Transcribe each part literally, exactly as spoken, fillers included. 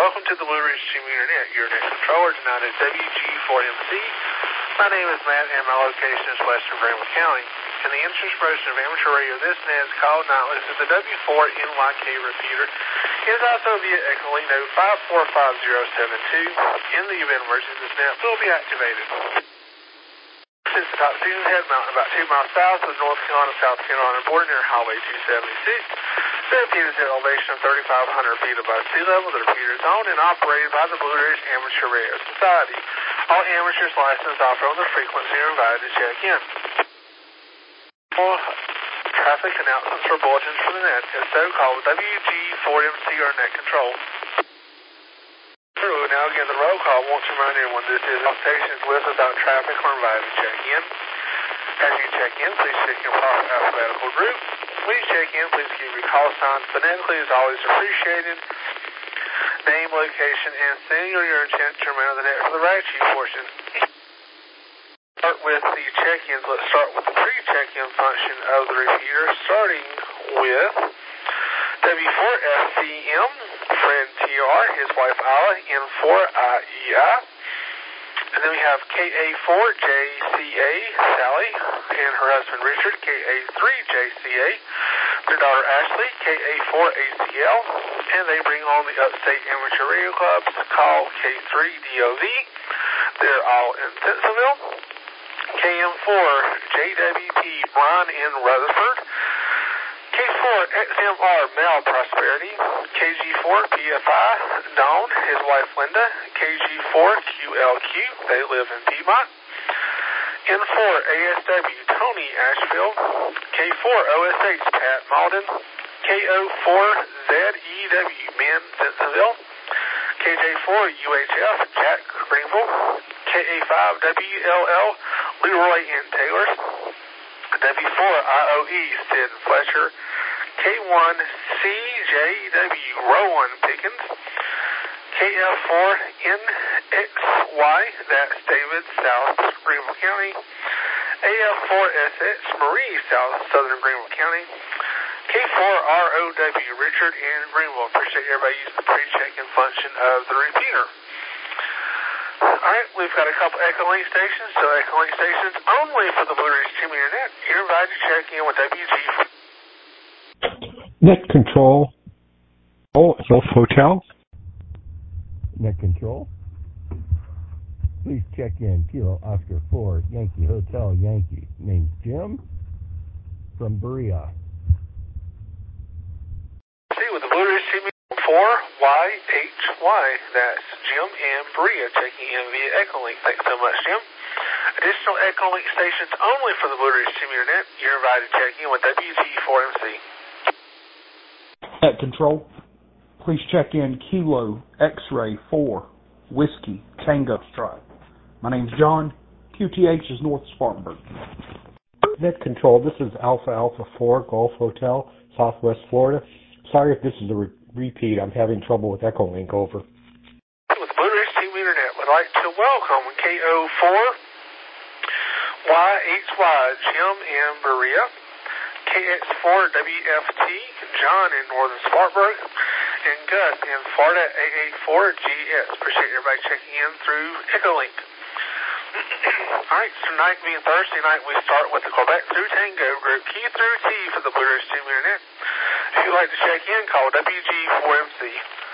welcome to the Blue Ridge Team Internet. Your net controller tonight is W G four M C. My name is Matt and my location is Western Greenville County. And the interest version of amateur radio this net is called nightly to the W four N Y K repeater. It is also via Echolink node five four five zero seven two. In the event of emergency, this net will be activated. Since the top season head mountain about two miles south of the North Carolina, South Carolina border near Highway two seventy-six. The repeater is at an elevation of thirty-five hundred feet above sea level. The repeater is owned and operated by the Blue Ridge Amateur Radio Society. All amateurs licensed offer on the frequency are invited to check in. For traffic announcements for bulletins for the net is so-called W G four M C or net control. Through now again the roll call. I want to remind everyone this is all stations with without traffic are invited to check in. As you check in, please check your proper alphabetical group. Please check in, please give your call signs phonetically is always appreciated. Name, location, and single your intent to remain on the net for the right chief portion. Start with the check-ins. Let's start with the pre-check-in function of the repeater, starting with W four S C M, Fred T R, his wife Isla, N four I E I. And then we have K A four J C A, Sally, and her husband Richard, K A three J C A, their daughter Ashley, K A four A C L, and they bring on the Upstate Amateur Radio Club's call K three D O V. They're all in Simpsonville. K M four J W P, Brian in Rutherford. K four X M R, Mel Prosperity. K G four P F I, Dawn, his wife Linda. K G four Q L Q, they live in Piedmont. N four A S W, Tony Asheville. K four O S H, Pat Malden. K O four Z E W, Men, Simpsonville. K J four U H F, Jack Greenville. K A five W L L, Leroy in Taylor. W four I O E, Sid Fletcher. K one C J W, Rowan Pickens. K F four N X Y, that's David, South Greenville County. A F four S H, Marie, South Southern Greenville County. K four R O W, Richard in Greenville. Appreciate everybody using the pre-check-in function of the repeater. Alright, we've got a couple Echolink stations, so Echolink stations only for the Blue Ridge Team Internet. You're invited to check in with W G. Net control. Oh, Golf Hotel. Net control. Please check in. Kilo Oscar four, Yankee Hotel, Yankee. Name's Jim from Berea. See, with the Blue Ridge Team four Y H Y, that's Jim and Berea checking in via Echolink. Thanks so much, Jim. Additional Echolink stations only for the Blue Ridge Team Internet. You're invited to check in with W G four M C. Net control. Please check in Kilo X-Ray four, Whiskey, Tango Strike. My name's John. Q T H is North Spartanburg. Net control. This is Alpha Alpha four, Golf Hotel, Southwest Florida. Sorry if this is a re- repeat. I'm having trouble with Echolink. Over. With Blue Ridge Team Internet, we'd like to welcome K O four Y H Y, Jim and Berea. K X four W F T, John in Northern Spartanburg. And Gus in Florida, A A four G S. Appreciate everybody checking in through Echolink. Alright, so tonight being Thursday night, we start with the Quebec through Tango group, Q through T for the Blue Ridge Team Internet. If you'd like to check in, call W G four M C.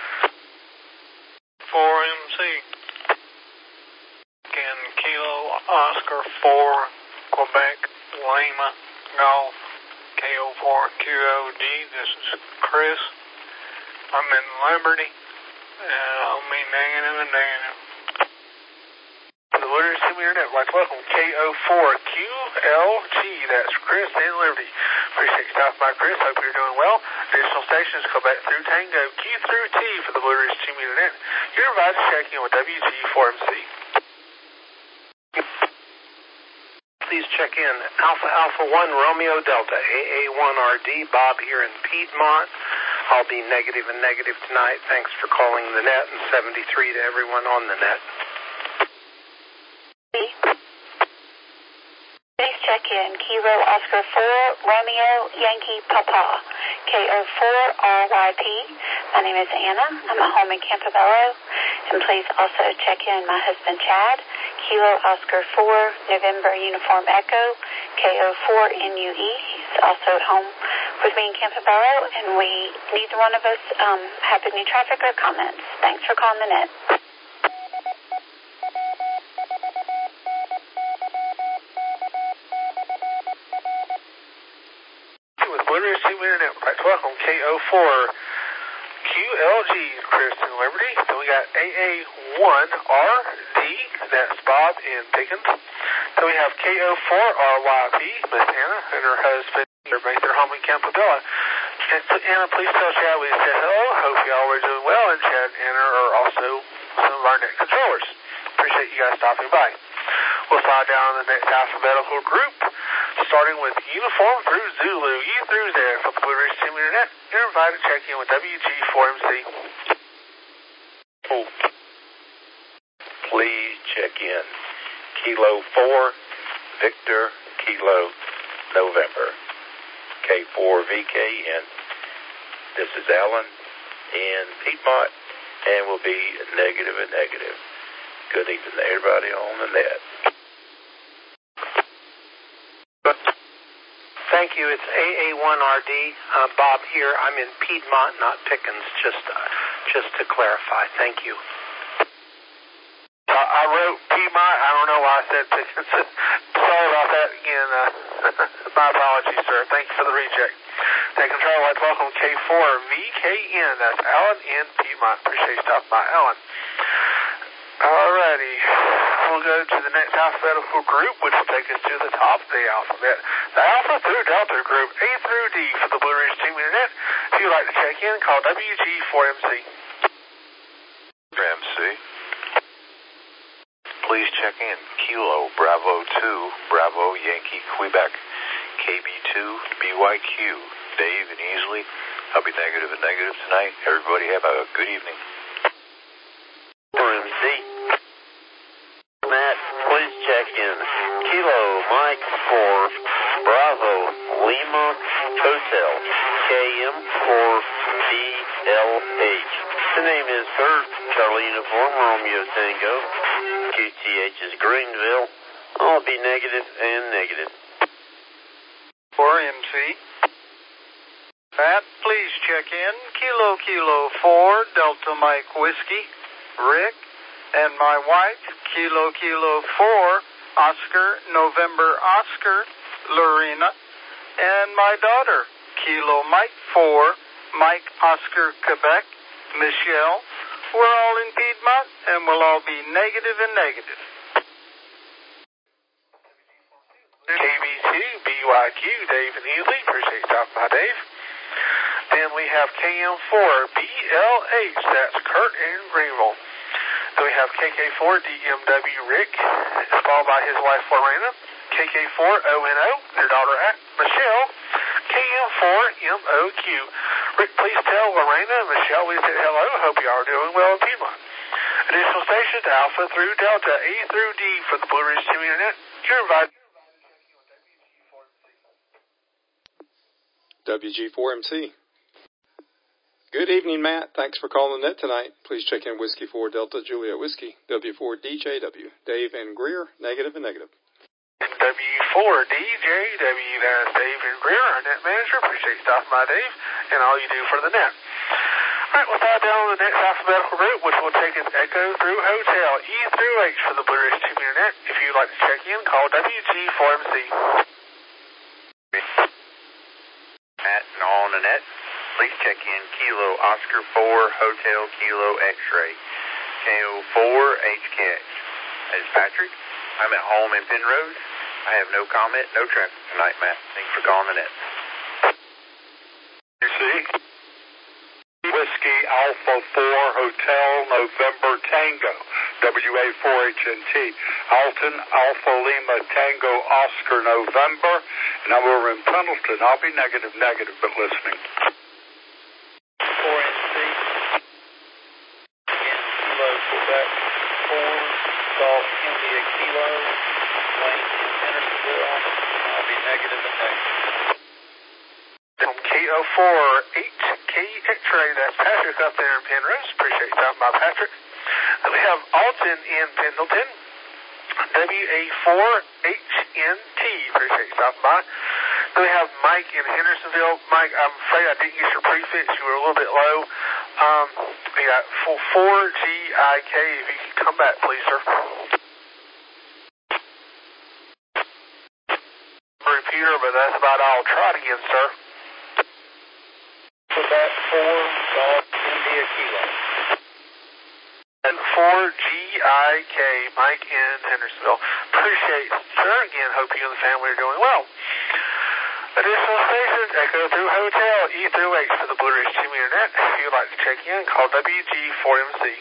four M C. Again, Kilo Oscar four, Quebec, Lima, Golf, K O four Q O D. This is Chris. I'm in Liberty, and I'll be digging in the negative. The Blue Ridge Team Internet, like welcome K O four Q L G, that's Chris in Liberty. Appreciate you stopping by, Chris. Hope you're doing well. Additional stations go back through Tango, Q through T for the Blue Ridge Team Internet. You're invited to check in with W G four M C. Please check in Alpha Alpha one, Romeo Delta, A A one R D, Bob here in Piedmont. I'll be negative and negative tonight. Thanks for calling the net, and seventy-three to everyone on the net. Please check check in. Kilo Oscar four, Romeo Yankee Papa, K O four R Y P. My name is Anna. I'm at home in Campobello. And please also check in my husband Chad, Kilo Oscar four, November Uniform Echo, K O four N U E. He's also at home with me in Campobello, and we, neither one of us um, have any traffic or comments. Thanks for calling the net. With Blue Ridge Team Internet, right, welcome K O four Q L G, Kristen Liberty. Then we got A A one R D, that's Bob and Pickens. Then we have K O four R Y P, Miss Anna and her husband. They're make their home in Campobello. Anna, please tell Chad we said hello. Hope you all are doing well, and Chad and Anna are also some of our net controllers. Appreciate you guys stopping by. We'll slide down the next alphabetical group, starting with uniform through Zulu, U through Z for the Blue Ridge Team Internet. You're invited to check in with W G four M C. Oh. Please check in. Kilo four, Victor, Kilo, November. K four V K N. This is Alan in Piedmont, and we'll be negative and negative. Good evening to everybody on the net. Thank you. It's A A one R D. Uh, Bob here. I'm in Piedmont, not Pickens, just uh, just to clarify. Thank you. Uh, I wrote Piedmont. I don't know why I said Pickens. Sorry about that again. Uh, my apologies, sir. Thank you for the reject. Take control. I'd like to welcome K four V K N. That's Alan in Piedmont. Appreciate you stopping by, Alan. Alrighty. We'll go to the next alphabetical group, which will take us to the top of the alphabet. The Alpha through Delta group, A through D for the Blue Ridge Team Internet. If you'd like to check in, call W G four M C. M C. Please check in. Kilo Bravo two, Bravo Yankee Quebec, K B two B Y Q. Dave and Easley. I'll be negative and negative tonight. Everybody have a good evening. four M C. Matt, please check in. Kilo Mike four, Bravo Lima Hotel, K M four B L H. The name is Kurt, Charlie Uniform, Romeo Tango. Q T H is Greenville. I'll be negative and negative. four M C. Matt, please check in. Kilo Kilo four, Delta Mike Whiskey, Rick, and my wife, Kilo Kilo four, Oscar, November Oscar, Lorena, and my daughter, Kilo Mike four, Mike Oscar Quebec, Michelle. We're all in Piedmont, and we'll all be negative and negative. K B two B Y Q, Dave and Easley. Appreciate you stopping by, Dave. Then we have K M four B L H, that's Kurt in Greenville. Then we have K K four D M W Rick, followed by his wife Lorena. K K four O N O, their daughter Michelle. K M four M O Q. Rick, please tell Lorena and Michelle we said hello. Hope you are doing well in Piedmont. Additional stations, Alpha through Delta, A through D for the Blue Ridge Team Internet. You're invited. W G four M C. Good evening, Matt. Thanks for calling the net tonight. Please check in Whiskey four Delta Juliet Whiskey, W four D J W. Dave and Greer, negative and negative. W four D J W, that's Dave and Greer, our net manager. Appreciate you stopping by, Dave, and all you do for the net. All right, we'll slide down to the next alphabetical group, which will take us Echo through Hotel, E through H for the Blue Ridge Team Internet. If you'd like to check in, call W G four M C. Matt and all on the net. Please check in Kilo Oscar four, Hotel Kilo X-Ray, K O four H K X. That is Patrick. I'm at home in Penrose. I have no comment, no traffic tonight, Matt. Thanks for calling the net. You see? Whiskey Alpha four, Hotel November Tango, W A four H N T. Alton Alpha Lima Tango Oscar November. Now we're in Pendleton. I'll be negative, negative, but listening. four M C. Kilo Quebec four, Golf India Kilo, Wayne in Hendersonville. negative and negative. From K O four H K X-ray, that's Patrick up there in Penrose. Appreciate you stopping by, Patrick. Then we have Alton in Pendleton. W A four H N T, appreciate you stopping by. Then we have Mike in Hendersonville. Mike, I'm afraid I didn't get your prefix. You were a little bit low. Um, we got four G I K. If you could come back, please, sir. Repeater, but that's about all. Try it again, sir. Put that four Golf India Kilo. And four G I K, Mike in Hendersonville. Appreciate it, sir. Again, hope you and the family are doing well. Additional stations, Echo through Hotel, E through H for the Blue Ridge two meter net. If you'd like to check in, call W G four M C.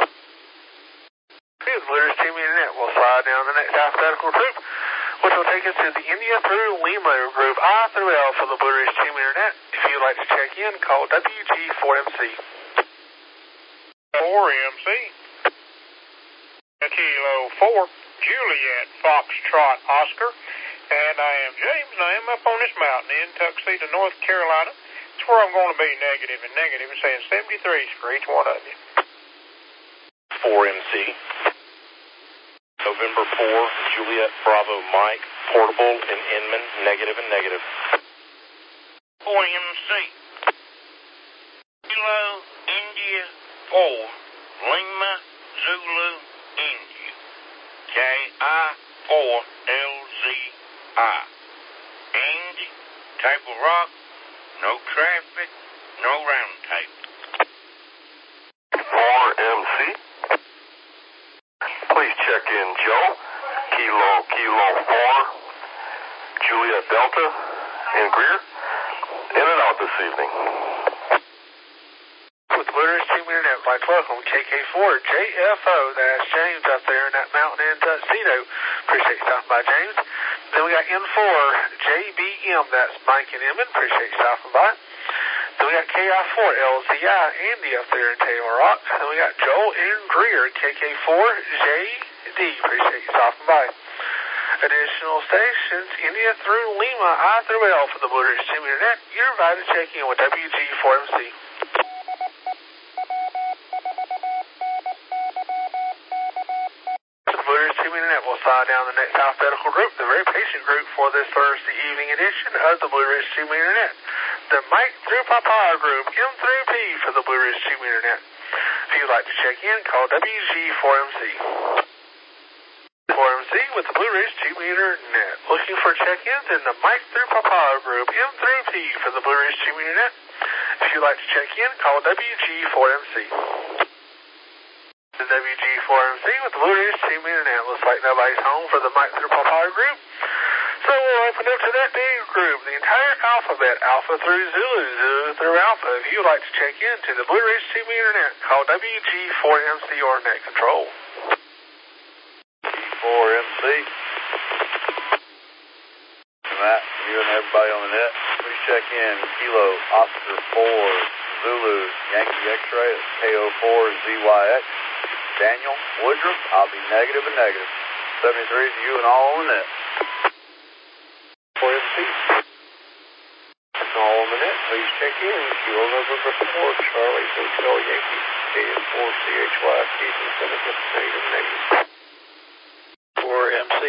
Okay, the Blue Ridge two meter net will slide down the next alphabetical group, which will take us to the India through Lima group, I through L for the Blue Ridge two meter net. If you'd like to check in, call W G four M C. four M C. Kilo four, Juliet Foxtrot Oscar. And I am James, and I am up on this mountain in Tuxedo, North Carolina. It's where I'm going to be negative and negative and saying seventy-threes for each one of you. four M C. November four, Juliet Bravo Mike, Portable in Inman, negative and negative. four M C. Kilo India four, Lima Zulu India. K I four L Z I. Andy, Table Rock, no traffic, no round table. four M C. Please check in Joe, Kilo Kilo four, Juliet Delta, and Greer. In and out this evening. With Blue Ridge two meter net, flight welcome, K K four J F O, that's James up there in that mountain in Tuxedo. Appreciate you stopping by, James. Then we got N four J B M, that's Mike and Emmett. Appreciate you stopping by. Then we got K I four L Z I, Andy up there in Taylor Rock. Then we got Joel and Greer, K K four J D. Appreciate you stopping by. Additional stations, India through Lima, I through L for the Blue Ridge two meter net. You're invited to check in with W G four M C. We'll slide down the next alphabetical group, the very patient group for this Thursday evening edition of the Blue Ridge two meter net. The Mike through Papa group, M through P for the Blue Ridge two meter net. If you'd like to check in, call W G four M C. four M C with the Blue Ridge two meter net. Looking for check-ins in the Mike through Papa group, M through P for the Blue Ridge two meter net. If you'd like to check in, call W G four M C. The W G four M C with the Blue Ridge two meter net. Looks like nobody's home for the Mike through Papa group. So we'll open up to that big group, the entire alphabet, Alpha through Zulu, Zulu through Alpha. If you'd like to check in to the Blue Ridge two meter net, call W G four M C or net control. four M C. Matt, you and everybody on the net, please check in Kilo Oscar four Zulu Yankee X-ray, K O four Z Y X. Daniel Woodruff, I'll be negative and negative. seventy-three to you and all on the net. four M C. All on the net, please check in. Kilo November four, Charlie Hotel Yankee, K N four C H Y, Keaton Seneca, negative, negative. four M C.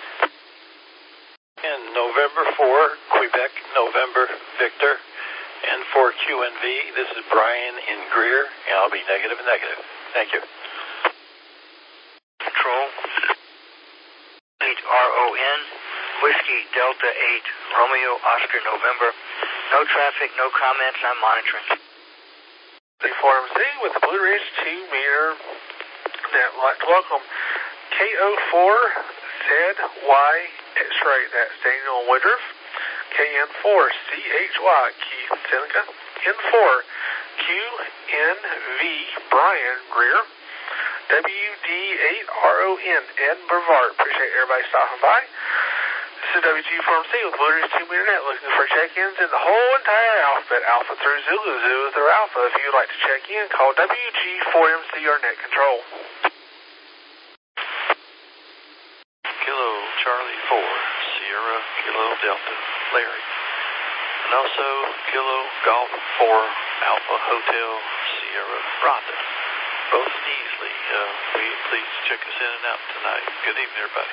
And November four, Quebec, November, Victor, and for Q N V, this is Brian in Greer, and I'll be negative and negative. Thank you. Control, eight R O N, Whiskey Delta eight, Romeo Oscar November. No traffic, no comments, I'm monitoring. The four M C with the Blue Ridge two meter net. Welcome. K O four Z Y X-ray, that's Daniel Woodruff. K N four C H Y, Keith Seneca. N four Q N V, Brian Greer. W D eight R O N, Ed Brevard. Appreciate everybody stopping by. This is W G four M C with Blue Ridge two meter net, looking for check-ins in the whole entire alphabet, Alpha through Zulu, Zulu through Alpha. If you'd like to check in, call W G four M C or net control. Kilo Charlie four, Sierra Kilo Delta, Larry. And also Kilo Golf four Alpha Hotel Sierra Rhonda. Both Easley. Uh, please check us in and out tonight. Good evening, everybody.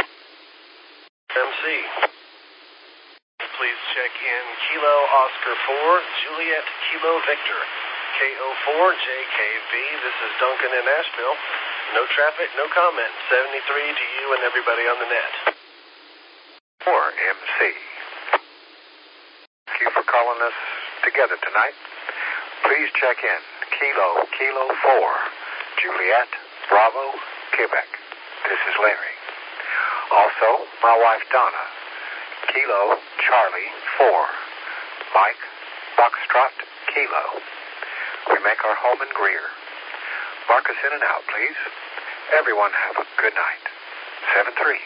M C. Please check in Kilo Oscar four, Juliet Kilo Victor, K O four J K V. This is Duncan in Asheville. No traffic, no comment. seventy-three to you and everybody on the net. four M C. Thank you for calling us together tonight. Please check in Kilo Kilo four, Juliet Bravo, Quebec. This is Larry. Also, my wife Donna, Kilo Charlie four, Mike Foxtrot Kilo. We make our home in Greer. Mark us in and out, please. Everyone have a good night. seven three.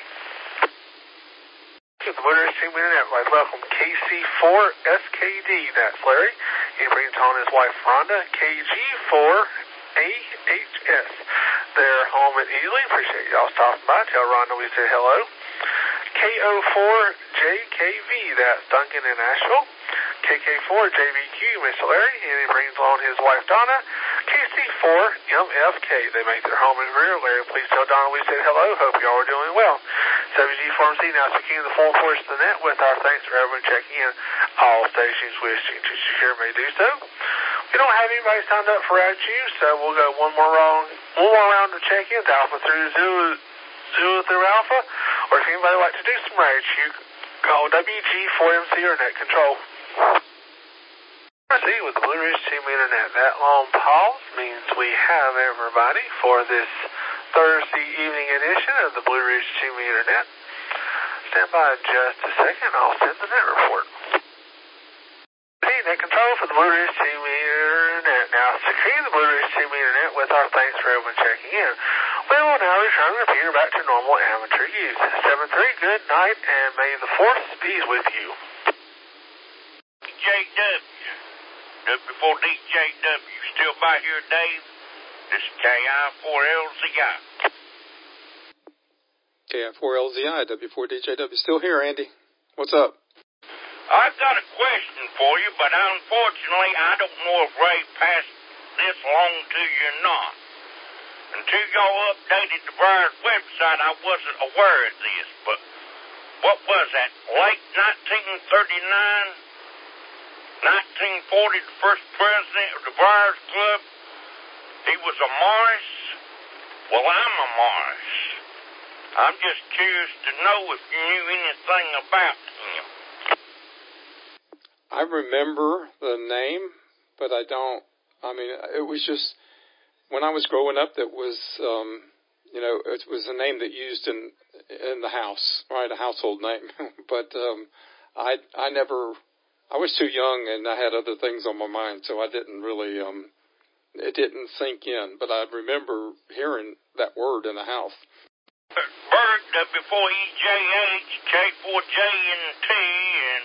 The Blue Ridge Team Internet, right, welcome K C four S K D, that's Larry. He brings on his wife Rhonda, K G four A H S. They're home at Ely. Appreciate y'all stopping by. Tell Rhonda we said hello. K O four J K V, that's Duncan in Asheville. K K four J V Q, Mister Larry, and he brings along his wife Donna. K C four M F K, they make their home in Greer. Larry, please tell Donna we said hello. Hope y'all are doing well. W G four M C now securing the full portion of the net with our thanks for everyone checking in. All stations wishing to secure may do so. We don't have anybody signed up for route Q, so we'll go one more round, one more round of check-ins, Alpha through Zulu, Zulu through Alpha, or if anybody would like to do some route Q, call W G four M C or Net Control. See, with the Blue Ridge Team Internet, that long pause means we have everybody for this Thursday evening edition of the Blue Ridge Team Internet. Stand by just a second, I'll send the net report. Hey, Net Control for the Blue Ridge Team Internet. Now, securing the Blue Ridge Team Internet with our thanks for everyone checking in. We will now return the repeater back to normal amateur use. seven three, good night, and may the force be with you. J W. W four D J W. Still by here, Dave? This is K I four L Z I. K I four L Z I, W four D J W. Still here, Andy. What's up? I've got a question for you, but unfortunately, I don't know if Ray passed this along to you or not. Until y'all updated the Briar's website, I wasn't aware of this, but what was that, late nineteen thirty-nine, nineteen forty, the first president of the Briar's Club, he was a Morris? Well, I'm a Morris. I'm just curious to know if you knew anything about him. I remember the name, but I don't, I mean, it was just, when I was growing up, that was, um, you know, it was a name that used in in the house, right, a household name. But um, I I never, I was too young and I had other things on my mind, so I didn't really, um, it didn't sink in. But I remember hearing that word in the house. Bird, W four E J H, K four J N T, and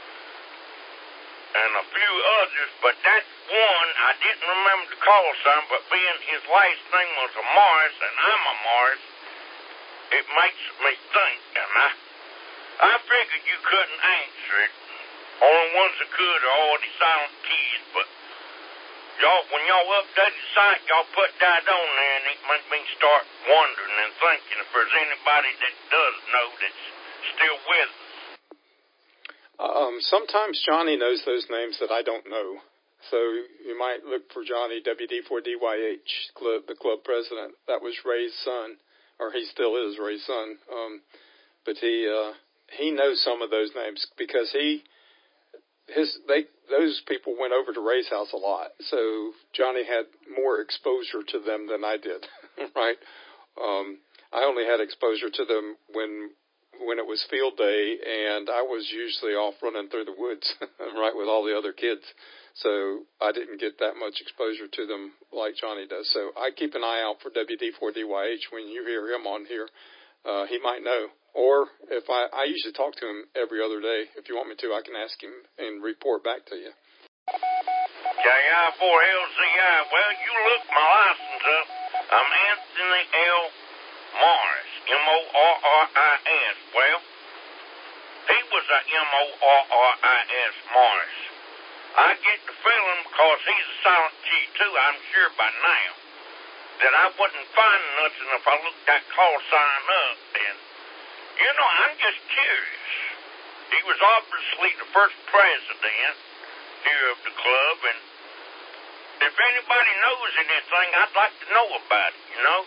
and a few others, but that one, I didn't remember the call sign, but being his last name was a Morris, and I'm a Morris, it makes me think, and I, I figured you couldn't answer it. Only ones that could are all the silent kids, but y'all, when y'all update the site, y'all put that on there, and it made me start wondering and thinking if there's anybody that does know that's still with us. Um, sometimes Johnny knows those names that I don't know. So you might look for Johnny, W D four D Y H, club, the club president. That was Ray's son, or he still is Ray's son. Um, but he uh, he knows some of those names because he his they those people went over to Ray's house a lot. So Johnny had more exposure to them than I did, right? Um, I only had exposure to them when. when it was field day, and I was usually off running through the woods, right, with all the other kids. So I didn't get that much exposure to them like Johnny does. So I keep an eye out for W D four D Y H when you hear him on here. Uh, he might know. Or if I, I usually talk to him every other day. If you want me to, I can ask him and report back to you. K I four L Z I, well, you look my license up. I'm Anthony L. Morris, M O R R I S. Well, he was a M O R R I S, Morris. I get the feeling, because he's a silent G too, I'm sure by now, that I wouldn't find nothing if I looked that call sign up. And, you know, I'm just curious. He was obviously the first president here of the club, and if anybody knows anything, I'd like to know about it, you know?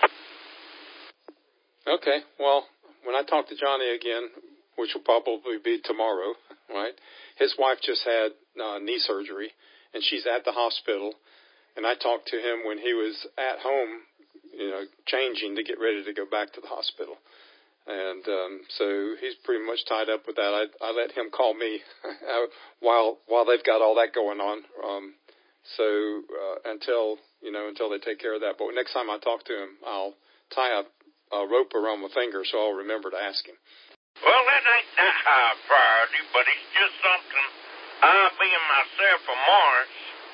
Okay, well, when I talk to Johnny again, which will probably be tomorrow, right, his wife just had uh, knee surgery, and she's at the hospital, and I talked to him when he was at home, you know, changing to get ready to go back to the hospital. And um, so he's pretty much tied up with that. I, I let him call me while while they've got all that going on. Um, so uh, until, you know, until they take care of that. But next time I talk to him, I'll tie a, a rope around my finger so I'll remember to ask him. Well, that ain't that high priority, but it's just something I, being myself a Morris,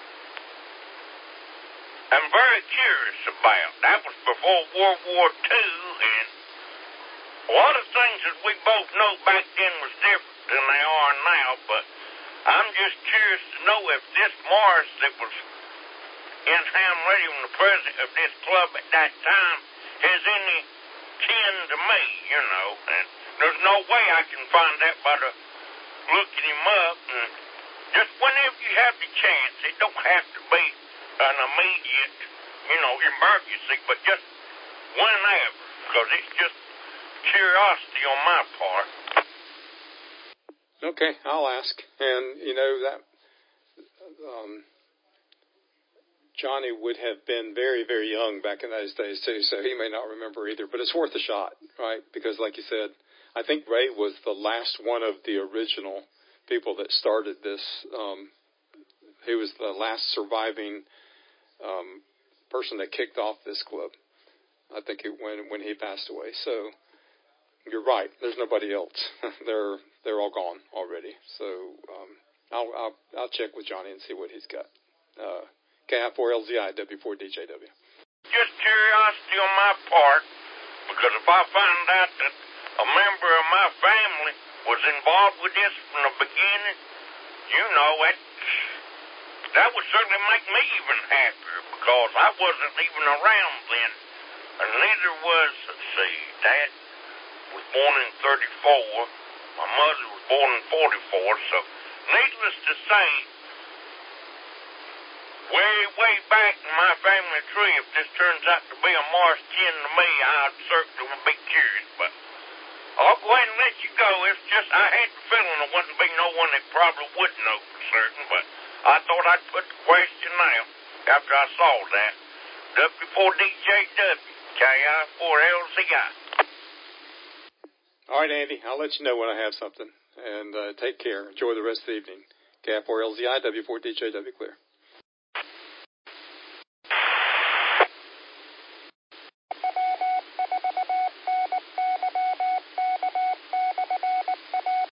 I'm very curious about. That was before World War Two, and a lot of things that we both know back then was different than they are now, but I'm just curious to know if this Morris that was in ham radio and the president of this club at that time has any kin to me, you know, and there's no way I can find that by the looking him up. And just whenever you have the chance, it don't have to be an immediate, you know, emergency, but just whenever, because it's just curiosity on my part. Okay, I'll ask. And, you know, that um, Johnny would have been very, very young back in those days, too, so he may not remember either. But it's worth a shot, right? Because, like you said, I think Ray was the last one of the original people that started this. Um, he was the last surviving um, person that kicked off this club, I think, it, when when he passed away. So you're right. There's nobody else. they're they're all gone already. So um, I'll, I'll I'll check with Johnny and see what he's got. Uh, K I four L Z I W four D J W. Just curiosity on my part, because if I find out that a member of my family was involved with this from the beginning, you know, that that would certainly make me even happier, because I wasn't even around then, and neither was, let's see, Dad was born in thirty-four, my mother was born in forty-four, so needless to say, way, way back in my family tree, if this turns out to be a Morris kin to me, I certainly would be curious, but I'll go ahead and let you go. It's just I had the feeling there wouldn't be no one that probably would know for certain, but I thought I'd put the question out after I saw that. W four D J W, K I four L Z I. All right, Andy, I'll let you know when I have something. And uh, take care. Enjoy the rest of the evening. K I four L Z I, W four D J W, clear.